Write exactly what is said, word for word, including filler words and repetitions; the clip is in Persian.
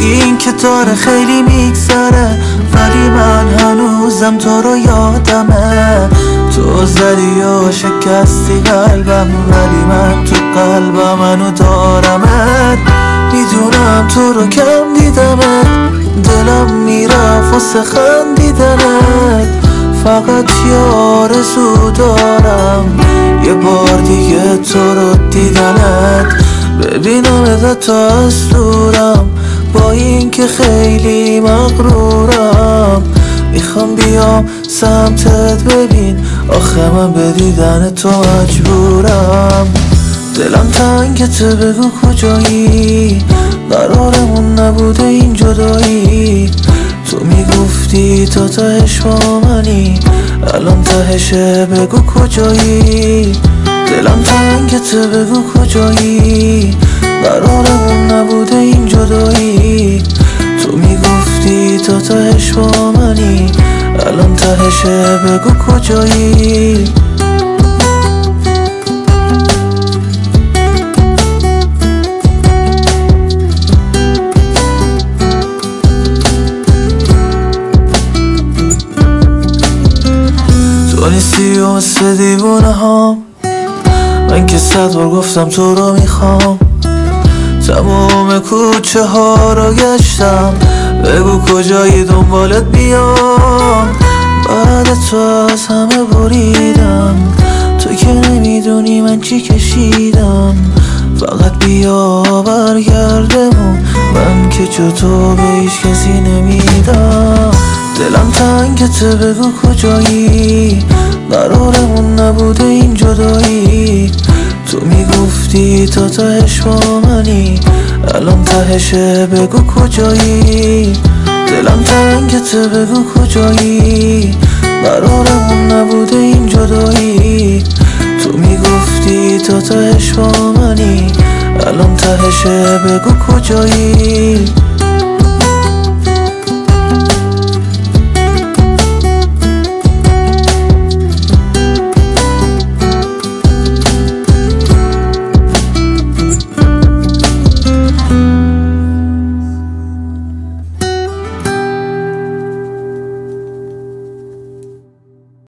این که داره خیلی میگذره، ولی من هنوزم تو رو یادمه. تو زدی و شکستی قلبم، ولی من تو قلبم منو دارمت. میدونم تو رو کم دیدمت، دلم میرفت واسه خندیدنت. فقط یه آرزو دارم، یه بار دیگه تو رو دیدنت. ببینم تا از دورم، با این که خیلی مغرورم. میخوام بیام سمتت، ببین آخه من به دیدن تو مجبورم. دلم تنگته بگو کجایی، قرارمون نبوده این جدایی. تو میگفتی تا تهش با منی، الان تهشه بگو کجایی. دلم تنگته بگو کجایی، قرارمون نبوده این جدایی. تو میگفتی تا تهش با منی، الان تهشه بگو کجایی. تو نیستی و مثل دیوونه هام، من که صد بار گفتم تو رو میخوام. تمام کوچه ها رو گشتم، بگو کجایی دنبالت بیام. بعد تو از همه بریدم، تو که نمیدونی من چی کشیدم. فقط بیا برگردمون، من که جو تو به هیچ کسی نمیدم. دلم تنگته بگو کجایی، قرارمون نبوده این جدایی. تو میگفتی تا تهش با منی، الان تهشه بگو کجایی. دلم تنگته بگو کجایی، قرارمون نبوده این جدایی. تو میگفتی تا تهش با منی، الان تهشه بگو کجایی.